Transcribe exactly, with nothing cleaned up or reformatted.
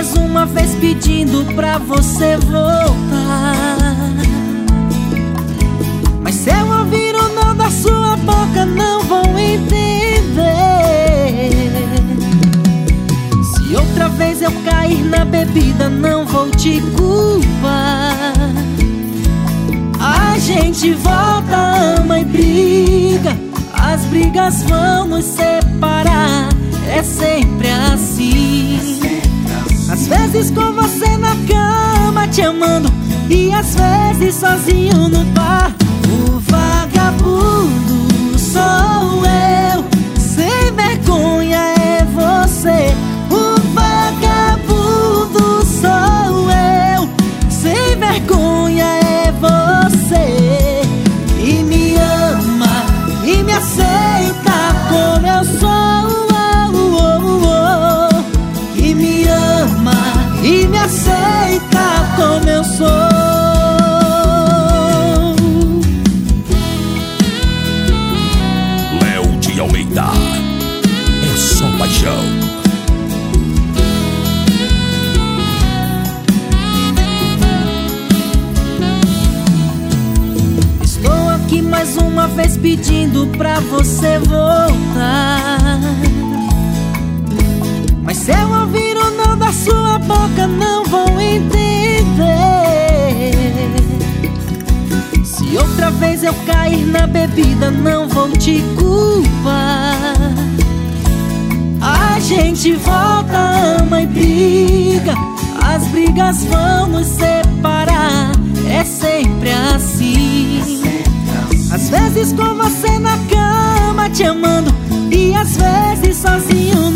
mais uma vez pedindo pra você voltar. Mas se eu ouvir o não da sua boca, não vou entender. Se outra vez eu cair na bebida, não vou te culpar. A gente volta, ama e briga, as brigas vão nos separar. É sempre assim. Às vezes com você na cama te amando, e às vezes sozinho no bar. O vagabundo sou eu, sem vergonha é você. O vagabundo sou eu, sem vergonha é você. E me ama e me aceita como eu sou. E me ama e me aceita como eu sou. Léo de Almeida, é só paixão. Estou aqui mais uma vez pedindo pra você voltar. Mas se eu ouvir o não da sua boca, não vou entender. Se outra vez eu cair na bebida, não vou te culpar. A gente volta, ama e briga, as brigas vão nos separar. É sempre assim. Às vezes com você na cama te amando, e às vezes sozinho